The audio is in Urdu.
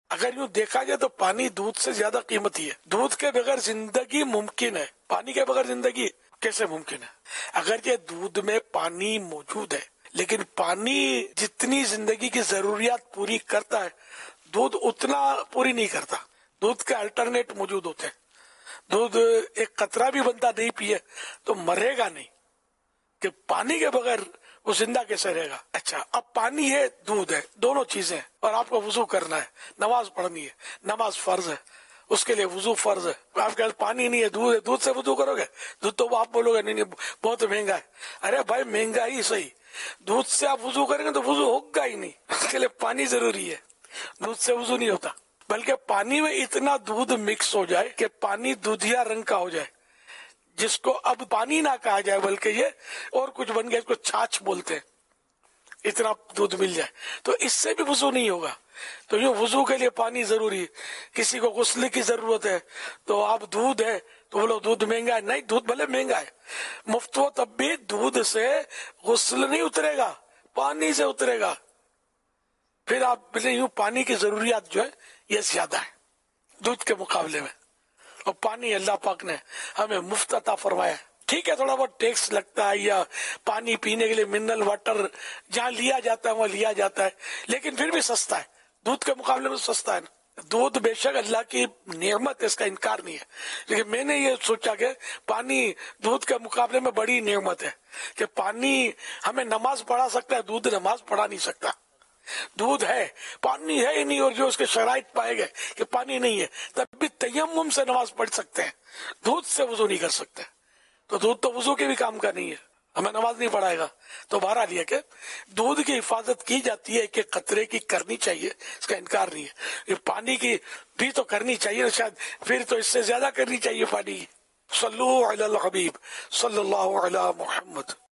اگر یوں دیکھا جائے تو پانی دودھ سے زیادہ قیمتی ہے. دودھ کے بغیر زندگی ممکن ہے، پانی کے بغیر زندگی کیسے ممکن ہے؟ اگرچہ دودھ میں پانی موجود ہے لیکن پانی جتنی زندگی کی ضروریات پوری کرتا ہے دودھ اتنا پوری نہیں کرتا. دودھ کے الٹرنیٹ موجود ہوتے ہیں. دودھ ایک قطرہ بھی بنتا نہیں پیے تو مرے گا نہیں، کہ پانی کے بغیر وہ زندہ کیسے رہے گا. اچھا، اب پانی ہے، دودھ ہے، دونوں چیزیں، اور آپ کو وضو کرنا ہے، نماز پڑھنی ہے، نماز فرض ہے، اس کے لیے وضو فرض ہے. آپ کے پاس پانی نہیں ہے، دودھ ہے، دودھ سے وضو کرو گے؟ دودھ تو آپ بولو گے نہیں بہت مہنگا ہے. ارے بھائی مہنگا ہی صحیح، دودھ سے آپ وضو کریں گے تو وضو ہوگا ہی نہیں. اس کے لیے پانی ضروری ہے، دودھ سے وضو نہیں ہوتا. بلکہ پانی میں اتنا دودھ مکس ہو جائے کہ پانی دودھیا رنگ کا ہو جائے، جس کو اب پانی نہ کہا جائے بلکہ یہ اور کچھ بن گیا، اس کو چھاچھ بولتے ہیں. اتنا دودھ مل جائے تو اس سے بھی وضو نہیں ہوگا. تو یہ وضو کے لیے پانی ضروری ہے. کسی کو غسل کی ضرورت ہے تو آپ دودھ ہے تو بولو دودھ مہنگا ہے. نہیں، دودھ بھلے مہنگا ہے، مفت ہو تب بھی دودھ سے غسل نہیں اترے گا، پانی سے اترے گا. پھر آپ بولے یوں پانی کی ضروریات جو ہے یہ زیادہ ہے دودھ کے مقابلے میں. اور پانی اللہ پاک نے ہمیں مفت عطا فرمایا ہے. ٹھیک ہے تھوڑا بہت ٹیکس لگتا ہے، یا پانی پینے کے لیے منرل واٹر جہاں لیا جاتا ہے وہاں لیا جاتا ہے، لیکن پھر بھی سستا ہے، دودھ کے مقابلے میں سستا ہے نا. دودھ بے شک اللہ کی نعمت ہے، اس کا انکار نہیں ہے، لیکن میں نے یہ سوچا کہ پانی دودھ کے مقابلے میں بڑی نعمت ہے کہ پانی ہمیں نماز پڑھا سکتا ہے، دودھ نماز پڑھا نہیں سکتا. دودھ ہے، پانی ہے ہی نہیں، اور جو اس کے شرائط پائے گئے کہ پانی نہیں ہے تب بھی تیمم سے نماز پڑھ سکتے ہیں، دودھ سے وضو نہیں کر سکتے. تو دودھ تو وضو کے بھی کام کا نہیں ہے، ہمیں نماز نہیں پڑھائے گا. تو بہرحال یہ کہ دودھ کی حفاظت کی جاتی ہے کہ قطرے کی کرنی چاہیے، اس کا انکار نہیں ہے. یہ پانی کی بھی تو کرنی چاہیے، شاید پھر تو اس سے زیادہ کرنی چاہیے پانی. صلو علی الحبیب صلی اللہ علی محمد.